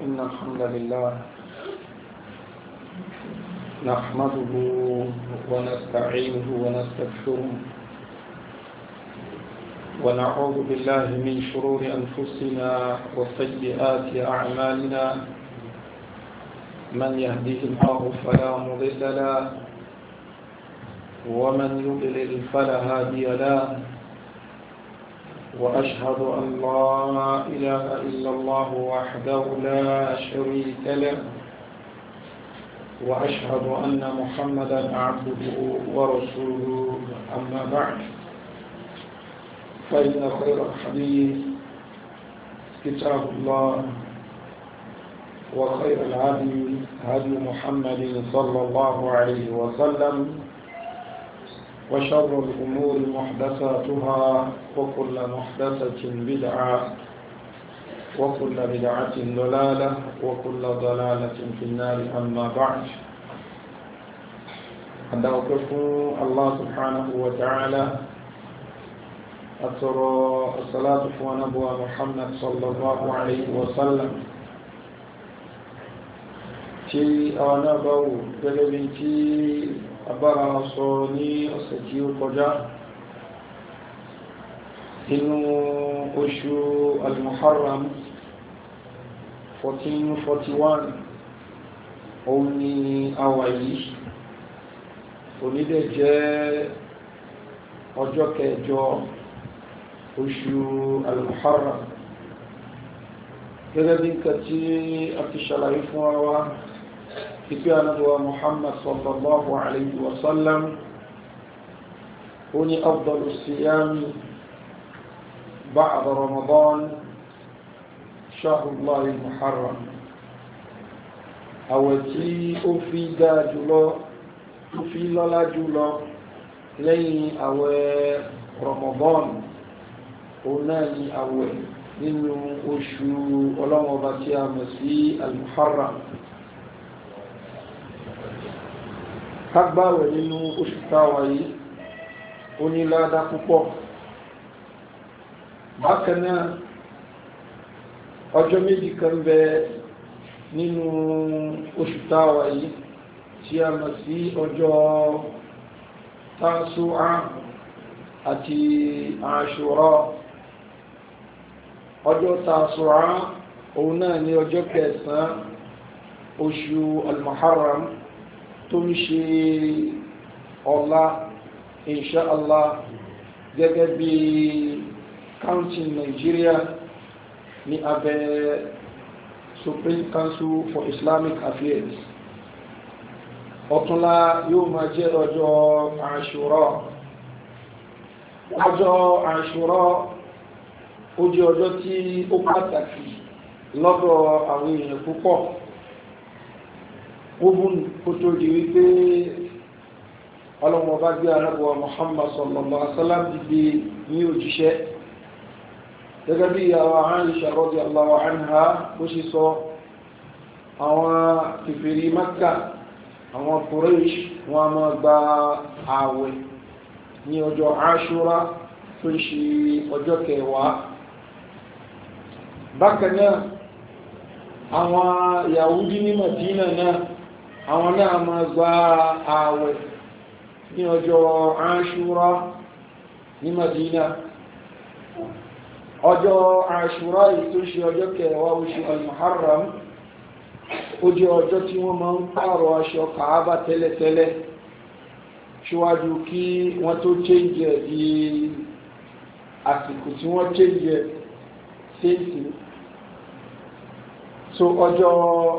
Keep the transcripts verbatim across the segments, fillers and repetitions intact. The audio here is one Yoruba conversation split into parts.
إن الحمد لله نحمده ونستعينه ونستغفره ونعوذ بالله من شرور أنفسنا وسيئات أعمالنا من يهده الله فلا مضل له ومن يضلل فلا هادي له وأشهد أن لا إله إلا الله وحده لا شريك له وأشهد أن محمدا عبده ورسوله أما بعد فإن خير الحديث كتاب الله وخير الهدي هدي محمد صلى الله عليه وسلم وشر الأمور محدثاتها وكل محدثة بدعة وكل بدعة ضلالة وكل ضلالة في النار أما بعد أدعوكم الله سبحانه وتعالى أترى الصلاة ونبوة محمد صلى الله عليه وسلم تي أنا بو بلبنتي abára sọ ní ọ̀sẹ̀ tí ó kọjá inú oṣù al-Muharram fourteen forty-one òun ni àwa yìí onídẹ̀ jẹ́ ọjọ́ kẹjọ oṣù al-Muharram gẹ́gẹ́ bí nǹkan tí a ti ṣàlàyé fún wa ipi anabuwa Muhammad sallallahu alayhi wa sallam ó ní afdalu siyami ba'da Ramadan shahrullahi al-muharram àwẹ̀ tí ó fi dáa jùlọ ó fi lọ́lá jùlọ lẹ́yìn àwẹ̀ Ramadan ó náà ní àwẹ̀ nínú oṣù ọlọ́mọba tí a mọ̀ sí al-muharram kagbáwẹ̀ nínú oṣù táwà yìí ó ní ládá púpọ̀. Bákan náà ọjọ́ méjì kan bẹ nínú oṣù táwà yìí tí a mọ̀ sí ọjọ́ Tásúà àti Àṣúrà. ọjọ́ Tásúà òun náà ní ọjọ́ kẹsàn-án oṣù al-Muharram tó ń ṣe ọ̀la inṣáàlá gẹ́gẹ́ bí counting Nigeria ní abẹ́ Supreme Council for Islamic Affairs. ọ̀túnla yóò máa jẹ́ ọjọ́ Àṣúrà. ọjọ́ Àṣúrà ó jẹ́ ọjọ́ tí ó pàtàkì lọ́dọ̀ àwọn èèyàn púpọ̀. Wọ́n kò tó di wípé ọlọ́mọ bá gbé arábọ̀ Muhammad sallallahu alaihi wasallam dìde ní òjíṣẹ́ gẹ́gẹ́ bí àwọn Aisha radiyallahu anha bó ṣe sọ àwọn kèfèrí Makka àwọn Quraysh wọn a máa gba ààwẹ̀ ní ọjọ́ Ashura tó ń ṣe ọjọ́ kẹwàá. Bákan náà àwọn Yahudi ní Madina náà àwọn náà máa gba ààwẹ̀ ní ọjọ́ Ashura ní Madina. ọjọ́ Ashura yìí tó ṣe ọjọ́ kẹwàá oṣù al-Muharram ó jẹ́ ọjọ́ tí wọ́n máa ń pààrọ̀ aṣọ Kaaba tẹ́lẹ̀tẹ́lẹ̀ ṣíwájú kí wọ́n tó change di àsìkò tí wọ́n change séèsì. so ọjọ́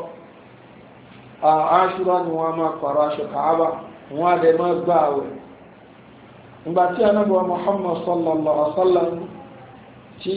Àṣúrà ni wọ́n máa pààrọ̀ aṣọ Kaaba wọ́n á dẹ̀ máa gbà àwẹ̀. nígbà tí Ànábì Muhammad sallallahu alaihi wasallam tí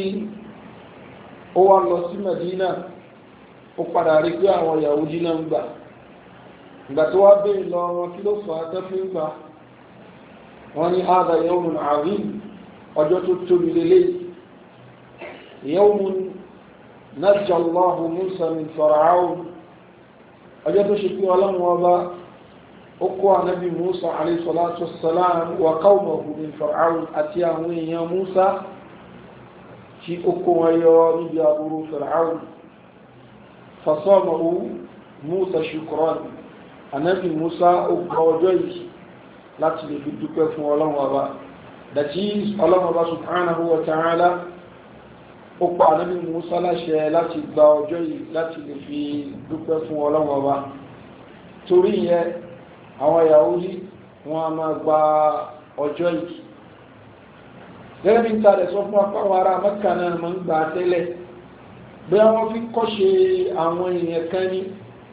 ó wá lọ sí Medina ó padà rí pé àwọn Yahudi náà ń gbà. nígbà tó wá bèèrè lọ wọn kí ló fà á tẹ́fí ń gbà wọ́n ní hadha yawmun azim ọjọ́ tó tóbi lélẹ́yìí yawmun najja Allahu Musa min Fir'aun ọjọ́ tó ṣe pé ọlọ́run ọba ó kó ànábì Musa alayhi salatu wassalam wa qawmahu min Fir'aun àti àwọn èèyàn Musa tí ó kó wọn yọ níbi aburú Fir'aun fasamahu Musa shukran anabi Musa ó gba ọjọ́ yìí láti lè fi dúpẹ́ fún Ọlọ́run Ọba that is Ọlọ́run Ọba subhanahu wa ta'ala ó pa anabi Musa láṣẹ láti gba ọjọ́ yìí láti lè fi dúpẹ́ fún Ọlọ́run Ọba torí yẹn àwọn Yahudi wọn a máa gba ọjọ́ yìí gẹ́gẹ́ bí n ta rẹ̀ sọ fún apá àwọn ará Mẹ́kà náà máa ń gbà tẹ́lẹ̀ bí wọ́n fi kọ́ṣe àwọn èèyàn kan ní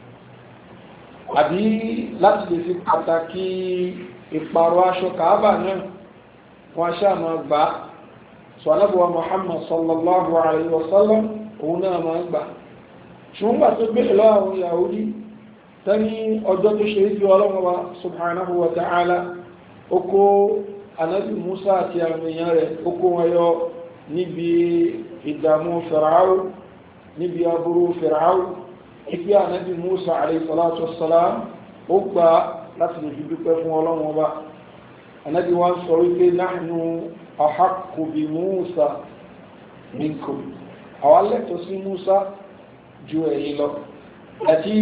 àbí láti lè fi pàtàkì ìpàrọ̀ aṣọ Kàábà náà wọn aṣá máa gbà sọ alábọ̀wá Muhammad sallallahu alayhi wa sallam òun náà máa gbà ṣùgbọ́n gbà tó gbé lọ àwọn Yahudi tani ọjọ́ tó ṣe ìjọ Ọlọ́run wa subhanahu wa ta'ala ó kó anabi Musa àti àwọn èèyàn rẹ̀ ó kó wọn yọ níbi ìdààmú Fìràáù níbi aburú Fìràáù ìpé anabi Musa alayhi salatu wassalam ó gbà láti lè fi dúpẹ́ fún Ọlọ́run Ọba anabi wọn sọ wípé nahnu ahaqqu bi Musa minkum àwọn lẹ́tọ̀ọ́ sí Musa ju ẹ̀yin lọ àti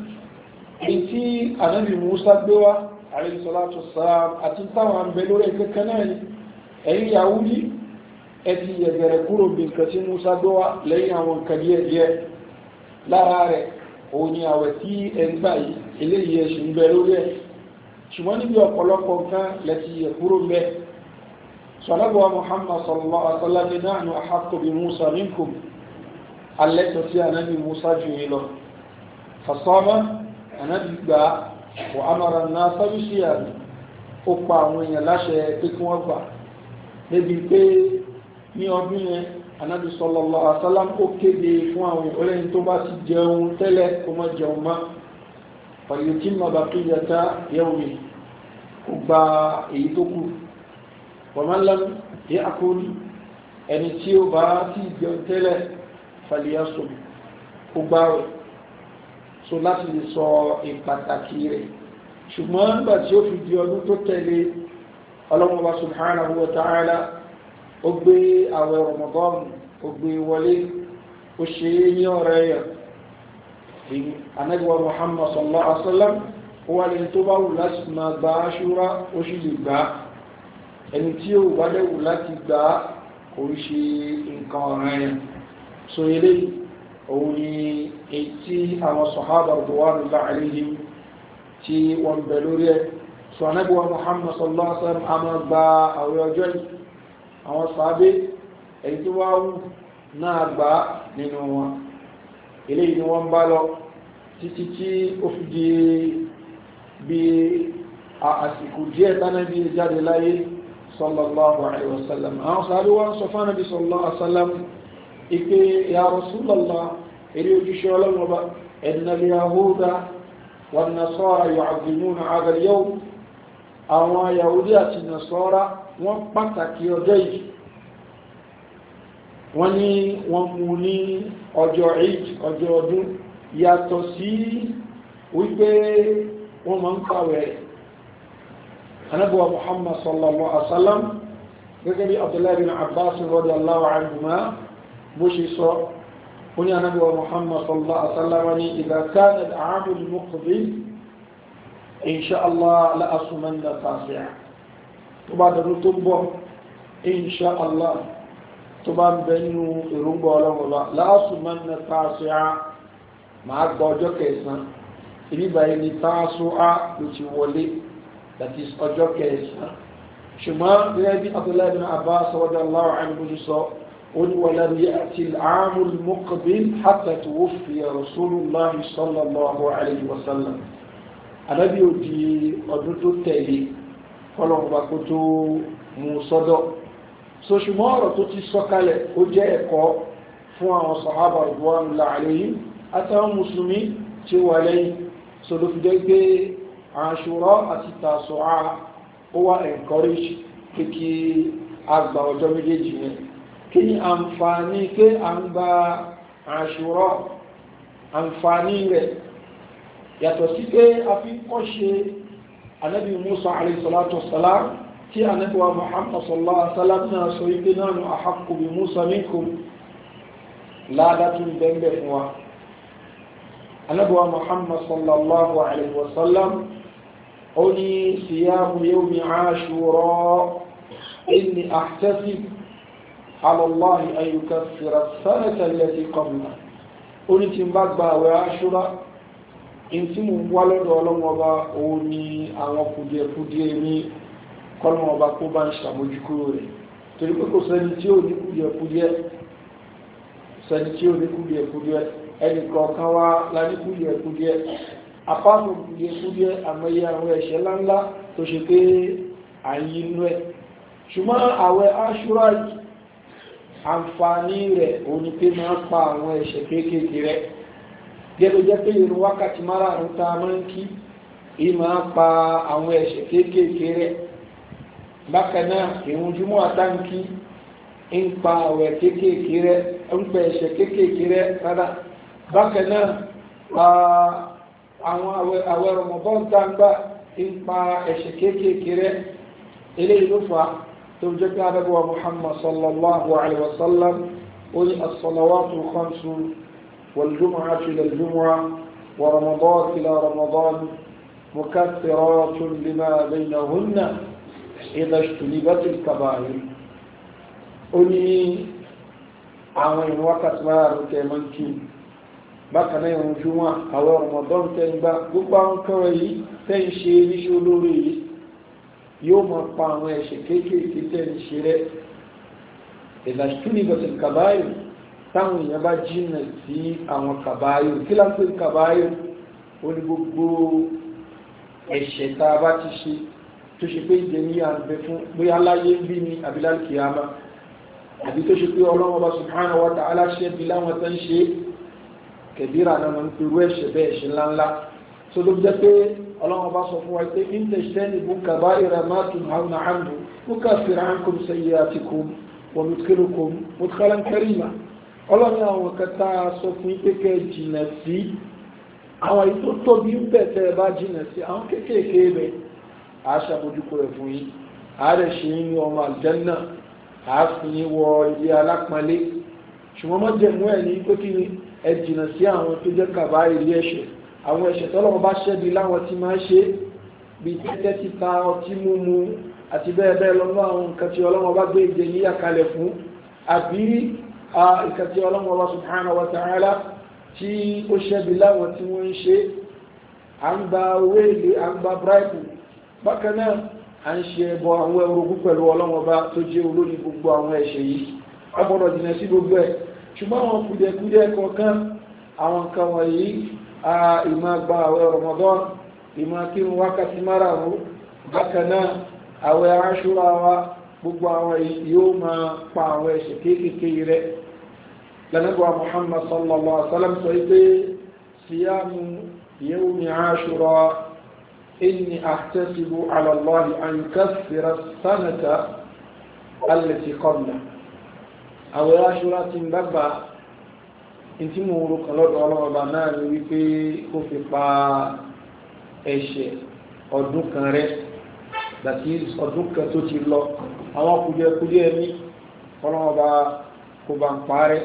ìtí anabi Musa gbé wá alayhi salatu wassalam àti táwọn àmbẹ̀lú rẹ̀ kankan náà ni ẹ̀yin Yahudi ẹ̀tì yẹ̀gẹ̀rẹ̀ kúrò bí nǹkan tí Musa gbé wá lẹ́yìn àwọn nǹkan díẹ̀ díẹ̀ lára rẹ̀ òun ni àwẹ̀ tí ẹgbà yìí eléyìí ẹ̀ṣì ń bẹ lórí ẹ̀ ṣùgbọ́n níbi ọ̀pọ̀lọpọ̀ nǹkan lẹ́tì yẹ̀ kúrò ń bẹ sọ̀lọ́bọ̀ Muhammad sallallahu alaihi wasallam nahnu ahaqqu bi Musa minkum alẹ́tọ̀ sí anabi Musa jù yìí lọ fasama anabi gbà wa amara an-nasa bi siyami ó pa àwọn èèyàn láṣẹ pé kí wọ́n gbà níbi pé ní ọdún yẹn anabi sallallahu alaihi wasallam ó kéde fún àwọn ọlẹ́yìn tó bá ti jẹun tẹ́lẹ̀ kó má jẹun má falyutimma baqiyata yawmi kó gba èyí tó kù wa man lam ya'kul ẹni tí ó bá ti jẹun tẹ́lẹ̀ falyasum kó gbáwẹ̀ so láti lè sọ ìpàtàkì rẹ̀ ṣùgbọ́n nígbà tí ó fi di ọdún tó tẹ̀lé Ọlọ́hun Ọba subhanahu wa ta'ala ó gbé àwẹ̀ Ramadan ó gbé wọlé ó ṣe é ní ọ̀rẹ́ yẹn Ànábì wa Muhammad sallallahu alaihi wasallam ó wà lẹ́yìn tó bá wù láti máa gba Àṣúrà ó sì lè gbà ẹni tí ó wà lẹ́wù láti gbà kò ṣe nǹkan ọ̀rẹ́ yẹn so eléyìí òun ni èyí tí àwọn sàhábà radwanullahi alayhim tí wọ́n bẹ̀ lórí ẹ̀ so Ànábì wa Muhammad sallallahu alaihi wasallam a máa gba àwẹ̀ ọjọ́ yìí àwọn sàábé èyí tí wá wù náà gbà nínú wọn eléyìí ni wọ́n bá lọ títí tí ó fi di bí àsìkò díẹ̀ tánàbí jáde láyé sallallahu alaihi wasallam àwọn sàábé wọ́n sọ fún Ànábì sallallahu alaihi wasallam ike ya Rasulallah èrè ojúṣe ọlọ́mọba innal yahuda wan nasara yu'azzimuna hadha al-yawm àwọn Yahudi àti Nasara wọ́n pàtàkì ọjọ́ yìí wọ́n ní wọ́n mú ní ọjọ́ Eid ọjọ́ ọdún yàtọ̀ sí wípé wọ́n máa ń kàwẹ̀ Ànábì wa Muhammad sallallahu alaihi wasallam gẹ́gẹ́ bí Abdullahi bin Abbas radiyallahu anhuma bó ṣe sọ ó ní Ànábì wa Muhammad sallallahu alaihi wasallam ní idha kana al-'aam al-muqbil insha Allah la asumanna tasi'a tó bá dọ̀dún tó ń bọ̀ insha Allah tó bá ń bẹ nínú èròǹgbà ọlọ́wọ́lá la asumanna tasi'a máa gba ọjọ́ kẹsàn-án ìbíbáyé ni tasu'a ló ti wọlé that is ọjọ́ kẹsàn-án ṣùgbọ́n gẹ́gẹ́ bí Abdullahi bin Abbas radiyallahu anhu sọ ولم يأتي العام المقبل حتى توفي رسول الله صلى الله عليه وسلم Ànábì ó di ọdún tó tẹ̀lé fọ́lọ́mọba kó tó mú sọ́dọ̀ so ṣùgbọ́n ọ̀rọ̀ tó ti sọ́kalẹ̀ ó jẹ́ ẹ̀kọ́ fún àwọn sàhábà radwanullahi alayhim àtàwọn mùsùlùmí tí ó wà lẹ́yìn so ló fi jẹ́ pé Àṣúrà àti Tásúà ó wà encourage pé kí a gba ọjọ́ méjèèjì yẹn kí ni àǹfààní pé à ń gba Àṣúrà àǹfààní rẹ̀ yàtọ̀ sí pé a fi kọ́ ṣe Ànábì Musa alayhi salatu wassalam tí Ànábì wa Muhammad sallallahu alaihi wasallam náà sọ ipé nahnu ahaqqu bi Musa minkum láàdá tún bẹ́ẹ̀ fún wa anabuwa Muhammad sallallahu alaihi wasallam ó ní siyamu yawmi ashura inni ahtasib ala Allahi an yukaffira as-sanata allati qabla ó ní tí n bá gba àwẹ̀ Ashura in tí mo wá lọ́dọ̀ ọlọ́mọba òun ni àwọn kùdìẹ̀kùdìẹ̀ ní kọ́lọ́mọba kó bá ń ṣàmójúkúrò rẹ̀ torí pé kò sẹ́ni tí ó ní kùdìẹ̀kùdìẹ̀ sẹ́ni tí ó ní kùdìẹ̀kùdìẹ̀ ẹnì kọ̀ọ̀kan wá la ní kùdìẹ̀kùdìẹ̀ apáàmù kùdìẹ̀kùdìẹ̀ àmọ́yé àwọn ẹ̀ṣẹ̀ ńláńlá tó ṣe pé àyí inú ẹ̀ ṣùgbọ́n àwẹ̀ Ashura yìí àǹfààní rẹ̀ òní pé máa pa àwọn ẹ̀ṣẹ̀ kéékèèké rẹ̀ gẹ́gẹ́ jẹ́ pé ìrun wákàtí márààrún tá a máa ń kí ì máa pa àwọn ẹ̀ṣẹ̀ kéékèèké rẹ̀ bákan náà ìrun jùmọ̀ àtàǹkí ń pa àwẹ̀ kéékèèké rẹ̀ ń pa ẹ̀ṣẹ̀ kéékèèké rẹ̀ rárá bákan náà àwọn àwẹ̀ Ramadan tá a ń gbà ń pa ẹ̀ṣẹ̀ kéékèèké rẹ̀ eléyìí ló fà á توجد أبو محمد صلى الله عليه وسلم قل الصلوات الخمس والجمعة إلى الجمعة ورمضان إلى رمضان مكثرات لما بينهن إذا اجتنبت الكبائر قل عوين وقت ما رتمنكي بقنا يوم الجمعة أو رمضان تنبا قبان كوي تنشي لشلوري yóò máa pa àwọn ẹ̀ṣẹ̀ kéékèèké tẹ́ ń ṣe rẹ̀ ìlàṣítúnibọ̀tì kàbáyò táwọn èèyàn bá jìnnà sí àwọn kàbáyò kí lápẹ́ kàbáyò ó ní gbogbo ẹ̀ṣẹ̀ tá a bá ti ṣe tó ṣe pé ìjẹ ní àǹbẹ fún bóyá láyé ń bí ní abilal kiyama àbí tó ṣe pé ọlọ́wọ́ bá subhanahu wa ta'ala ṣe bí láwọn tó ń ṣe kẹbíra náà ń pèrú ẹ̀ṣẹ̀ bẹ́ẹ̀ ẹ̀ṣẹ̀ ńláńlá tó ló jẹ́ pé ọlọ́wọ́ bá sọ fún wa pé in tajtanibu kaba'ira ma tunhawna anhu nukaffir ankum sayyi'atikum wa nudkhilukum mudkhalan karima ọlọ́ni àwọn kẹta sọ fún pẹ́kẹ́ jìnà sí àwọn èyí tó tóbi ń bẹ̀tẹ̀ bá jìnà sí àwọn kéékèèké rẹ̀ aṣàbójúkú rẹ̀ fún yín ààrẹ ṣe ní ọmọ aljanna àáfin wọ ilé alápọ̀nlé ṣùgbọ́n mọ́ jẹ̀mú ẹ̀ ní pé kí ẹ jìnà sí àwọn tó jẹ́ kàbá ilé ẹ̀ṣẹ̀ àwọn ẹ̀ṣẹ̀ tọ́lọ́wọ́ bá ṣẹ́bi láwọn tí máa ṣe bí tẹ́tẹ́ títa ọtí múmu àti bẹ́ẹ̀ bẹ́ẹ̀ lọ́wọ́ àwọn nǹkan tí ọlọ́wọ́ bá gbé ìjẹ yíyà kalẹ̀ fún àbí nǹkan tí ọlọ́wọ́ bá subhanahu wa ta'ala tí ó ṣẹ́bi láwọn tí wọ́n ń ṣe à ń gba owó èlé à ń gba bíráìbù bákan náà à ń ṣe ẹbọ àwọn ẹrogún pẹ̀lú ọlọ́wọ́ bá tó jẹ́ olórí gbogbo àwọn ẹ̀ṣẹ̀ yìí a gbọ́dọ̀ jìnà sí gbogbo ẹ̀ ṣùgbọ́n àwọn kùdẹ̀kùdẹ̀ kọ̀ọ̀kan àwọn nǹkan wọ̀nyí ìmá gba àwẹ̀ Ramadan ìmá kírun wákàtí márààrún bákan náà àwẹ̀ Ashura wa gbogbo àwọn yóò máa pa àwọn ẹ̀ṣẹ̀ kéékèèké rẹ̀ lẹ́nàgbà Muhammad sallallahu alaihi wasallam sọ pé siyamu yawmi Ashura inni ahtasibu ala Allahi an yukaffira as-sanata allati qabla àwẹ̀ Ashura ti ń gbàgbà ìtí mo rò kàn lọ́dọ̀ ọlọ́ọ̀bá náà ni wípé ó fi pa ẹ̀ṣẹ̀ ọdún kan rẹ̀ dàtí ọdún kan tó ti lọ àwọn kùdìẹ̀kùdìẹ̀ ní ọlọ́ọ̀bá kò bá ń parẹ́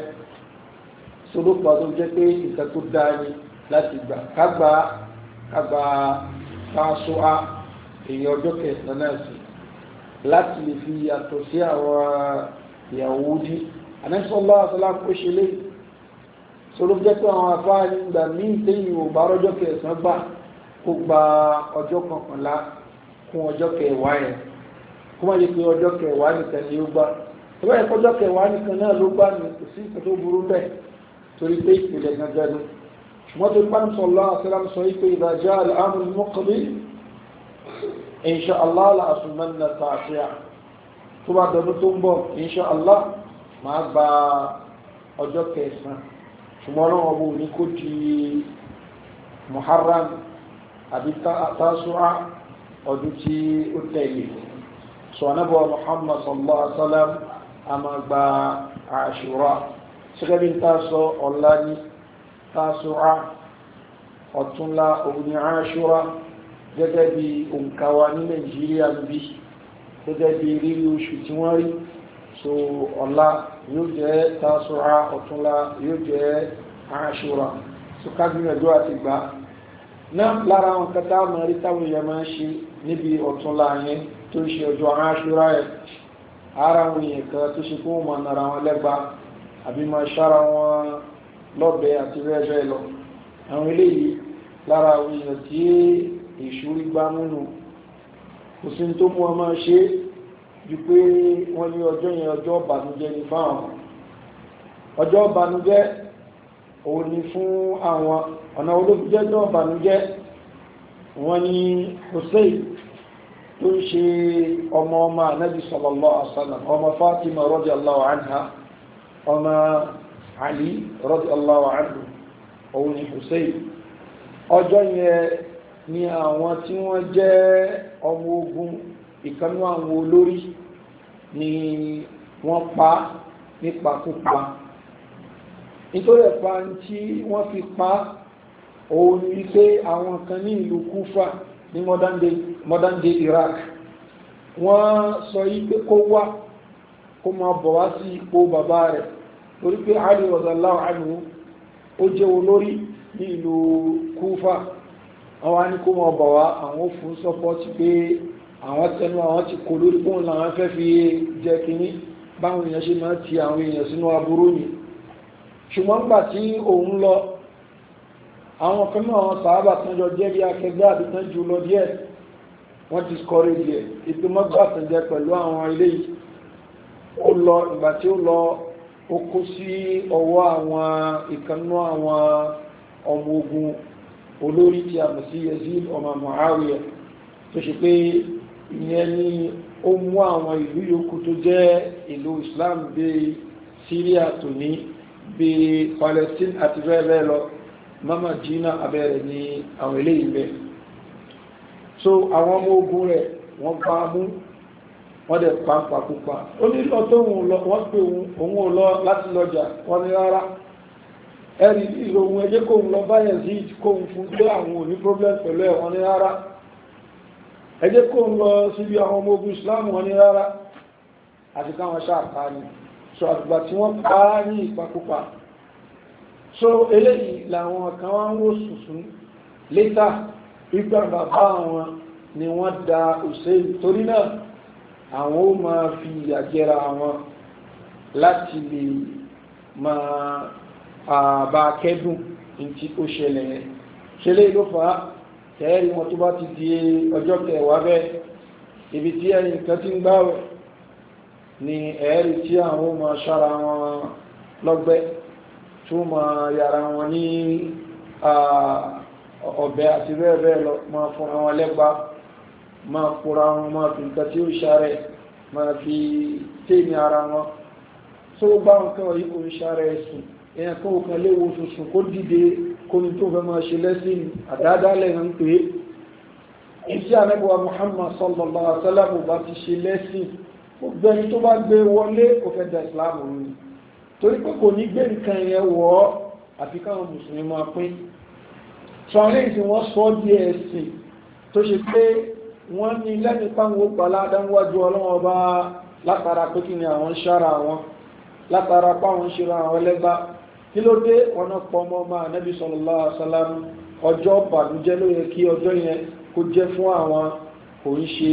sódópa tó jẹ́ pé nǹkan tó dáa ni láti gbà kágbà kágbà Tásúà èyí ọjọ́ kẹsàn-án náà sí láti lè fi yàtọ̀ sí àwọn Yahudi anẹ́sọ́lá àṣọlá kó ṣe léyìí sọlọ́ jẹ́ pé àwọn afáà nígbà míì tẹ́yìn ò bá rọ́jọ́ kẹsàn-án gbà kó gba ọjọ́ kọkànlá kún ọjọ́ kẹwàá yẹn kó má yẹ pé ọjọ́ kẹwàá nìkan ni ó gbà tó bá yẹ kó ọjọ́ kẹwàá nìkan náà ló gbà ní kò sí nǹkan tó burú bẹ́ẹ̀ torí pé ìpìlẹ̀ gangan ni ṣùgbọ́n tó bá ń sọ lọ́wọ́ àṣírà sọ wípé idha jaa al-amru al-muqbil insha Allah la asumanna tààfíà tó bá dọdún tó ń bọ̀ insha Allah máa gba ọjọ́ kẹsàn-án ṣùgbọ́n náà ọmọ òní kó di Muharram àbí Tásúà ọdún tí ó tẹ̀lé sọ anábọ̀ Muhammad sallallahu alaihi wasallam a máa gba Ashura ṣẹ́gẹ́ bí n ta sọ ọ̀la ní Tásúà ọ̀túnla òní Ashura gẹ́gẹ́ bí òǹkàwà ní Nàìjíríà bí gẹ́gẹ́ bí rírí oṣù tí wọ́n rí so ọ̀la yóò jẹ́ Tásúà ọ̀túnla yóò jẹ́ Ashura so ká gbìyànjú àti gbà náà lára àwọn kẹta àmọ́ rí táwọn èèyàn máa ń ṣe níbi ọ̀túnla yẹn tó ń ṣe ọjọ́ Àṣúrà ẹ̀ ara àwọn èèyàn kan tó ṣe kó wọn máa nara wọn lẹ́gba àbí máa ṣára wọn lọ́bẹ àti bẹ́ẹ̀ bẹ́ẹ̀ lọ àwọn eléyìí lára àwọn èèyàn tí ìṣúrí gbá múnú kò sí tó mú wọn máa ṣe ju pé wọ́n ní ọjọ́ yẹn ọjọ́ ìbànújẹ́ ní fáwọn ọjọ́ ìbànújẹ́ òun ni fún àwọn ọ̀nà olóbìjẹ́ ọjọ́ ìbànújẹ́ wọ́n ní Hussein tó ń ṣe ọmọ ọmọ Ànábì sallallahu alaihi wasallam ọmọ Fatima radiyallahu anha ọmọ Ali radiyallahu anhu òun ni Hussein ọjọ́ yẹn ni àwọn tí wọ́n jẹ́ ọmọ ogun ìkanú àwọn olórí ni wọ́n pa nípakúpa nítorí ẹ̀pá tí wọ́n fi pa òun ní pé àwọn kan ní ìlú Kúfà ní modern day, modern day Iraq wọ́n sọ yí pé kó wá kó máa bọ̀ wá sí ipò bàbá rẹ̀ torí pé Ali radiyallahu anhu ó jẹ́ olórí ní ìlú Kúfà àwọn á ní kó máa bọ̀ wá àwọn fún sọ́pọ́tì pé àwọn tẹnu àwọn ti kò lórí fún làwọn fẹ́ fi jẹ́ kínní báwọn èèyàn ṣe máa ti àwọn èèyàn sínú aburú ni ṣùgbọ́n gbà tí òun lọ àwọn kan náà àwọn sàábà tán jọ jẹ́ bí akẹgbẹ́ àbítán jù lọ díẹ̀ wọ́n discourage ẹ̀ ìpé mọ́gbà tán jẹ́ pẹ̀lú àwọn ilé yìí ó lọ ìgbà tí ó lọ ó kó sí ọwọ́ àwọn ìkanú àwọn ọmọ ogun olórí tí a mọ̀ sí Yazid ọmọ Muawiya tó ṣe pé ìyẹn ni ó mú àwọn ìlú yòókù tó jẹ́ ìlú Islam bí Syria tó ní bí Palestine àti bẹ́ẹ̀ bẹ́ẹ̀ lọ mama jina abẹ́rẹ̀ ní àwọn ilé ìbẹ̀ so àwọn ọmọ ogun rẹ̀ wọ́n bá mú wọ́n dẹ̀ pàápàá púpà ó ní lọ tó wọ́n pè òun lọ láti lọ́jà wọ́n ní rárá ẹ̀rì ìlò ohun ẹjẹ́ kóhun lọ bá Yazid kóhun fún pé àwọn ò ní problem pẹ̀lú ẹ̀ wọ́n ní rárá ẹjẹ́ kóhun lọ síbi àwọn ọmọ ogun Islam wọ́n ní rárá àti káwọn ṣáàpá ni so àgbà tí wọ́n pa ní ìpakúpa so eléyìí làwọn kan wá ń wò sùsùn létà ìgbà bàbá wọn ni wọ́n da Hussein torí náà àwọn ó máa fi àjẹra wọn láti lè máa àbá kẹ́dùn tí ó ṣẹlẹ̀ ṣẹlẹ̀ ló fà á tẹ́ẹ̀rí wọn tó bá ti di ọjọ́ kẹwàá bẹ́ẹ̀ ibi tí ẹ̀yìn kan ti ń gbáwẹ̀ ni ẹ̀ẹ́rì tí àwọn ó máa ṣára wọn lọ́gbẹ́ tó máa yàrá wọn ní ọ̀bẹ àti bẹ́ẹ̀ bẹ́ẹ̀ lọ máa fúnra wọn lẹ́gbàá máa kóra wọn máa fi nǹkan tí ó ṣàrẹ̀ máa fi tèmi ara wọn tó bá ń kọ́ yìí kò ń ṣàrẹ̀ ẹ̀sùn èèyàn kan ò kan léwo tuntun kó dìde kó ní tó fẹ́ máa ṣe lẹ́sìn àdáadáalẹ̀ ń pè é ìdí ànábì Muhammad sallallahu alaihi wasallam bá ti ṣe lẹ́sìn gbogbo ẹni tó bá gbé wọlé kò fẹ́ da Islam rú ni torí pé kò ní gbé nǹkan yẹn wọ̀ ọ́ àfi káwọn mùsùlùmí máa pín sọ àwọn èyí tí wọ́n sọ ọ́ di ẹ̀sìn tó ṣe pé wọ́n ní lẹ́nu páwọn ògbàládá wájú ọlọ́wọ́ bá látara pé kí ni àwọn ṣára wọn látara páwọn ṣe ra àwọn ẹlẹ́gbá kí ló dé wọn náà pọ̀ mọ́ máa Nabi sallallahu alaihi wasallam ọjọ́ bànújẹ́ ló yẹ kí ọjọ́ yẹn kó jẹ́ fún àwọn kò ń ṣe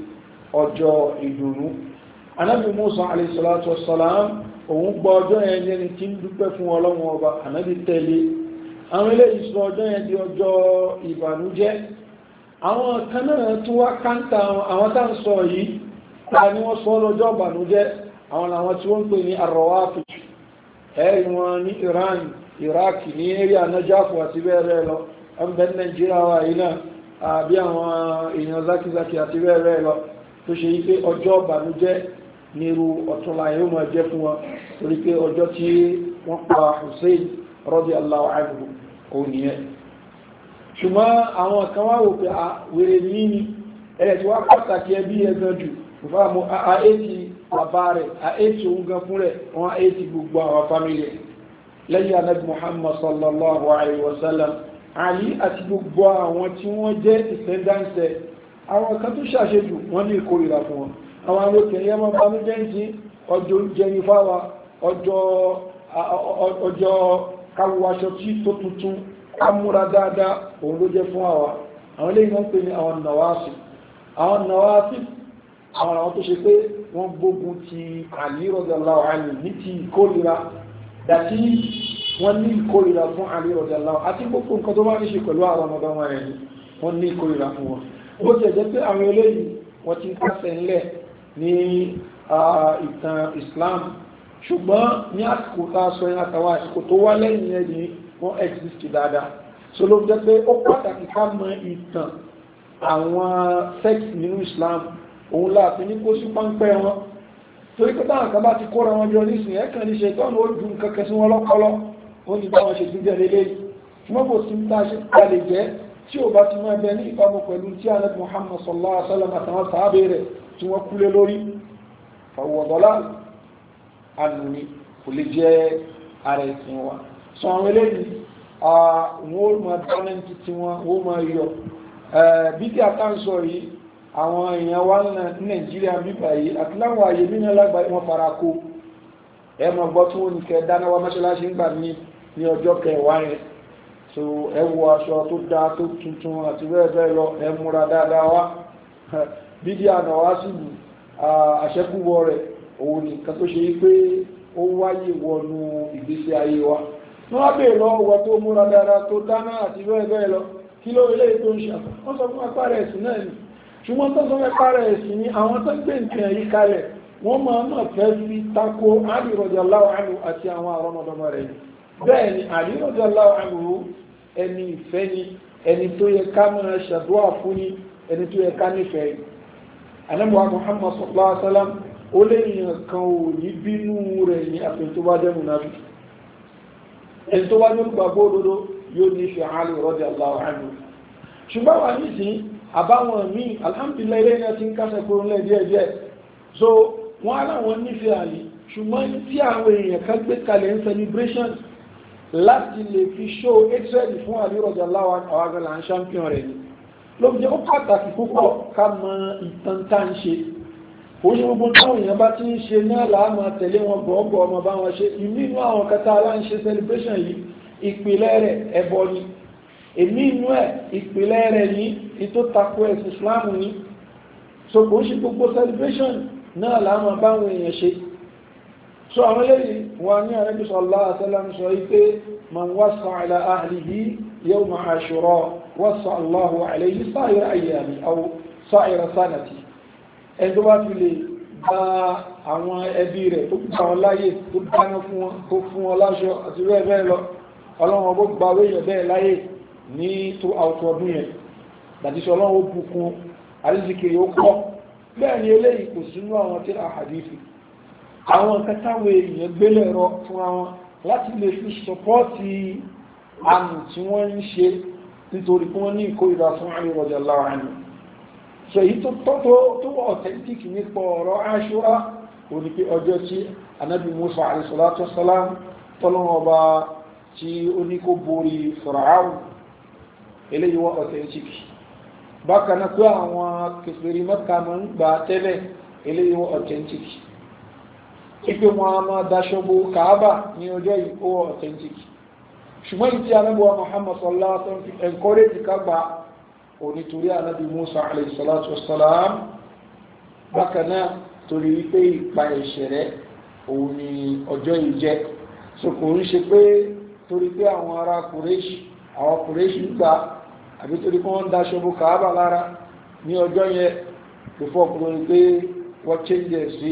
ọjọ́ ìdùnnú Ànábì Musa alayhi salatu wassalam òun gbọ́ ọjọ́ yẹn yẹn tí ń dúpẹ́ fún ọlọ́wọ́ ọba Ànábì tẹ̀lé àwọn eléyìí sọ ọjọ́ yẹn di ọjọ́ ìbànújẹ́ àwọn kan náà tún wá káńtà àwọn tá ń sọ yìí ta ni wọ́n sọ lọ́jọ́ ìbànújẹ́ àwọn làwọn tí wọ́n ń pè ní Ar-Rawafid ẹ̀rí wọn ní Iran Iraq ní area Najafu àti bẹ́ẹ̀ bẹ́ẹ̀ lọ ọmọdé Nàìjíríà wà yìí náà àbí àwọn èèyàn zákizaki àti bẹ́ẹ̀ bẹ́ẹ̀ lọ tó ṣe yí pé ọjọ́ ìbànújẹ́ ní irú ọ̀túnla yóò máa jẹ́ fún wọn torí pé ọjọ́ tí wọ́n pa Hussein radiyallahu anhu òníyẹn ṣùgbọ́n àwọn kan wá wò pé a wèrè ní ní ẹ̀rẹ̀ tí wá pàtàkì ẹbí ẹgbẹ́ jù fúfà mú àéjì bàbá rẹ̀ àéjì òun gan fún rẹ̀ wọ́n àéjì gbogbo àwọn fámílì lẹ́yìn Ànábì Muhammad sallallahu alaihi wasallam Ali àti gbogbo àwọn tí wọ́n jẹ́ ìsẹ́ndáǹsẹ̀ àwọn kan tó ṣàṣejù wọ́n ní ìkórìíra fún wọn àwọn alókèrè ẹmọ bá mú jẹ́ǹtí ọjọ́ jẹni fáwa ọjọ́ káwọwáṣọ tí tó tuntun kámúra dáadáa òun ló jẹ́ fún àwa àwọn eléyìí wọ́n pè ní àwọn nàwáàsì àwọn nàwáàsì àwọn àwọn tó ṣe pé wọ́n gbógun ti Ali radiyallahu anhu ní ti ìkórira dàtí wọ́n ní ìkórira fún Ali radiyallahu àti gbogbo nǹkan tó bá ní ṣe pẹ̀lú àwọn ọmọdé wọn rẹ̀ ni wọ́n ní ìkórira fún wọn bó ti ẹ̀jẹ̀ pé àwọn eléyìí wọ́n ti ń kásẹ̀ ńlẹ̀ ní ìtàn Islam ṣùgbọ́n ní àsìkò tá a sọ yẹn àtàwọn àsìkò tó wá lẹ́yìn ẹ̀ ní wọ́n exist dáadáa so ló jẹ́ pé ó pàtàkì ká mọ ìtàn àwọn sex nínú Islam òun láti ní kó sí pánpẹ́ wọn torí pé táwọn kan bá ti kóra wọn jọ nísìn ẹ̀kan ní ṣe tọ́nà ó ju nǹkan kẹsí wọn lọ́pọlọ ó ní báwọn ṣe tún jẹ́ lélẹ́ ṣùgbọ́n kò sí tá a ṣe ta lè jẹ́ tí ò bá ti máa bẹ ní ìbámu pẹ̀lú tí Ànábì Muhammad sallallahu alaihi wasallam àtàwọn sàábé rẹ̀ tí wọ́n kúlé lórí fàwọ̀dọ́lá ànúni kò lè jẹ́ ara ìsìn wa sọ àwọn eléyìí wọ́n máa dáná títí wọn wọ́n máa yọ bí tí a ká ń sọ yìí àwọn èèyàn wá ní Nàìjíríà bíbà yìí àti láwọn àyè nínú lágbàáyé wọn fara kó ẹ mọ̀ gbọ́ tí wọ́n ní kẹ dáná wá mọ́ṣáláṣí ń gbà ní ní ọjọ́ kẹwàá yẹn so ẹ wọ aṣọ tó dáa tó tuntun àti bẹ́ẹ̀ bẹ́ẹ̀ lọ ẹ múra dáadáa wá bídí àná wá sí àṣẹkúwọ rẹ̀ òun nìkan tó ṣe pé ó wáyé wọnú ìgbésí ayé wa wọ́n á bèèrè lọ́wọ́ tó múra dáadáa tó dáná àti bẹ́ẹ̀ bẹ́ẹ̀ lọ kí ló ilé tó ń ṣe wọ́n sọ fún apá rẹ̀ ẹ̀sìn náà ni ṣùgbọ́n tó sọ fún apá rẹ̀ ẹ̀sìn ni àwọn tó gbé nǹkan yìí kalẹ̀ wọ́n máa náà fẹ́ fi tako Ali radiyallahu anhu àti àwọn àrọ́mọdọ́mọ rẹ̀ ni bẹ́ẹ̀ ni Ali radiyallahu anhu ẹni ìfẹ́ ni ẹni tó yẹ ká máa ṣàdúrà fún ni ẹni tó yẹ ká nífẹ̀ẹ́ Ànábì Muhammad sallallahu alaihi wasallam ó lè yàn kan ò ní bínú rẹ̀ ní àfihàn tó bá jẹ́ mùnáfíkí ẹni tó wá ní gbàgbọ́ òdodo yóò ní ṣe Ali radiyallahu anhu ṣùgbọ́n wà ní sí àbáwọn míì alhamdulillah ilé náà ti ń kásẹ̀ kúrò ńlẹ̀ díẹ̀díẹ̀ so wọ́n aláwọn nífẹ̀ẹ́ àlè ṣùgbọ́n tí àwọn èèyàn kan gbé kalẹ̀ ń celebration láti lè fi show hatred fún Ali radiyallahu anhu àwọn agbẹ̀lá ń champion rẹ̀ ni ló jẹ́ ó pàtàkì púpọ̀ ká mọ ìtàn tá ń ṣe ó ṣe gbogbo táwọn èèyàn bá ti ń ṣe náà láàmà tẹ̀lé wọn gbọ́ọ̀gbọ́ ọmọ bá wọn ṣe ìmí inú àwọn kẹta aláǹṣe celebration yìí ìpìlẹ̀ rẹ̀ ẹbọ ni èmi inú ẹ̀ ìpìlẹ̀ rẹ̀ ní ìtò tako ẹ̀sìn Islam ní so kò ṣe gbogbo celebration náà láàmà bá wọn èèyàn ṣe so àwọn lẹ́yìn wọn ní Ànábì sallallahu alaihi wasallam sọ wípé man wasa ala ahlihi yawma ashura wasa Allahu alayhi sa'ira ayyami aw sa'ira sanati ẹni tó bá fi lè gba àwọn ẹbí rẹ̀ tó gbà wọn láyé tó dáná fún wọn tó fún wọn láṣọ àti bẹ́ẹ̀ bẹ́ẹ̀ lọ ọlọ́run ọgbọ́ gba wéyàn bẹ́ẹ̀ láyé ní tó àwùjọ ọdún yẹn dàtíṣọ́ ọlọ́run ó bùkún àríṣìkiri ó kọ́ bẹ́ẹ̀ ni eléyìí kò sínú àwọn tí a hadithi àwọn kẹtàwé èèyàn gbélé ẹ̀rọ fún àwọn láti lè fi sọpọ́ọ̀tì àmì tí wọ́n ń ṣe nítorí pé wọ́n ní ìkórìíra fún Ali radiyallahu anhu so èyí tó tọ́tọ́ tó wà authentic nípa ọ̀rọ̀ Ashura ó ní pé ọjọ́ tí Ànábì Musa alayhi salatu wassalam tọ́lọ́wọ́ ọba tí ó ní kó borí Fir'aun eléyìí wà authentic bákan náà pé àwọn kèfèrí Mẹ́kà máa ń gbà tẹ́lẹ̀ eléyìí wà authentic ipe wọn a máa daṣọ́bù Kaaba ní ọjọ́ yìí ó wà authentic ṣùgbọ́n ìtí Ànábì Muhammad sallallahu alaihi wasallam fi encourage ká gbà onítorí Ànábì Musa alayhi salatu wassalam bákanáà torí wípé ìpa ìṣẹ̀rẹ́ òun ni ọjọ́ yìí jẹ́ so kò ń ṣe pé torí pé àwọn ará Kùrẹ́ṣì àwọn Kùrẹ́ṣì ń gbà àbí torí pé wọ́n ń daṣọ bò Káàbà lára ní ọjọ́ yẹn before kúrò ní pé wọ́n change sí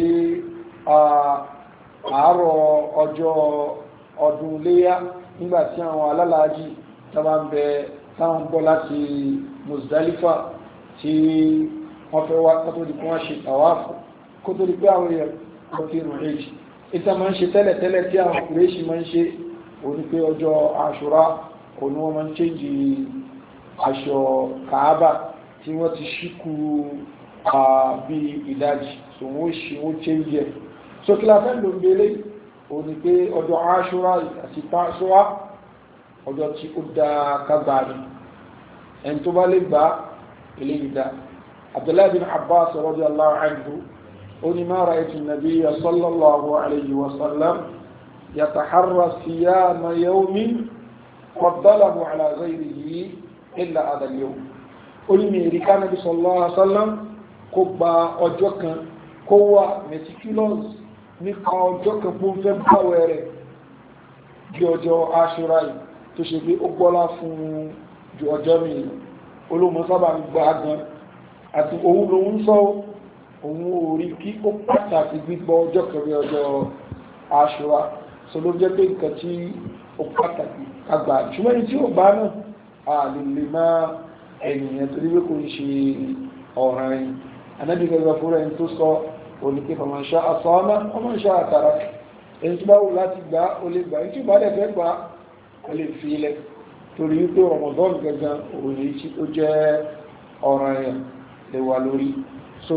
àárọ̀ ọjọ́ ọdún léyá nígbà tí àwọn alálàájì tábà ń bẹ táwọn bọ́ láti Muzdalifa tí wọ́n fẹ́ wá kó tó di pé wọ́n ṣe tàwáfù kó tó di pé àwọn èèyàn kó kí irun èjì ìta máa ń ṣe tẹ́lẹ̀ tẹ́lẹ̀ tí àwọn Kùrẹ́ṣì máa ń ṣe òní pé ọjọ́ Àṣúrà òní wọ́n máa ń chéjì aṣọ Kàábà tí wọ́n ti ṣíkú bí ìdajì so wọ́n ṣe wọ́n chéjì ẹ̀ so kí la fẹ́ lò ń belé òní pé ọjọ́ Àṣúrà àti Tàṣúrà ọjọ́ tí ó dá kágbà ní ẹni tó bá lè gbá eléyìí dá Abdullahi bin Abbas radiyallahu anhu ó ní ma ra'aytu an-nabiyya sallallahu alayhi wa sallam yataharra siyama yawmin فضله على غيره إلا هذا اليوم قل ميري كان النبي صلى الله عليه وسلم كوبا أجوكا كوا meticulous nípa ọjọ́ kan fún fẹ́ báwẹ̀ rẹ̀ bí ọjọ́ Àṣúrà yìí tó ṣe pé ó gbọ́lá fún ju ọjọ́ mi olóòmọ sábà ń gbá gan àti òun lòun sọ òun orí kí ó pàtàkì gbígbọ́ ọjọ́ kan bí ọjọ́ Àṣúrà so ló jẹ́ pé nǹkan tí ó pàtàkì àgbà ṣùgbọ́n ní tí ó bá náà a lè lè máa ènìyàn tó níwé kò ń ṣe ọ̀ràn yìí anábìgbẹ̀gbẹ̀ fúnra ẹni tó sọ olùkí faman sha'a sama wa man sha'a taraka ẹni tó bá wù láti gbà ó lè gbà tí ó bá dẹ̀ fẹ́ gbà ó lè fi ilẹ̀ torí wípé Ramadan gẹ́gẹ́ òní tí ó jẹ́ ọ̀ràn yẹn lè wà lórí so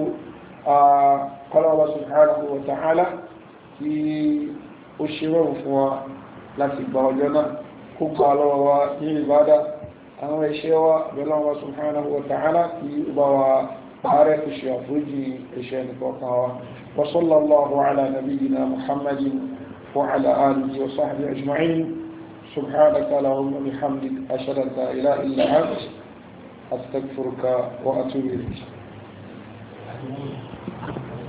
qala Allah subhanahu wa ta'ala kí ó ṣe rọrùn fún wa láti gba ọjọ́ náà kó gbà lọ́wọ́ wa ní ìbádà àwọn iṣẹ́ wa bẹ̀rẹ̀ Allah subhanahu wa ta'ala kí ó bá wa عارف الشافوجي إشان فوقها وصلى الله على نبينا محمد وعلى آله وصحبه أجمعين سبحانك اللهم وبحمدك أشهد أن لا إله إلا أنت أستغفرك وأتوب إليك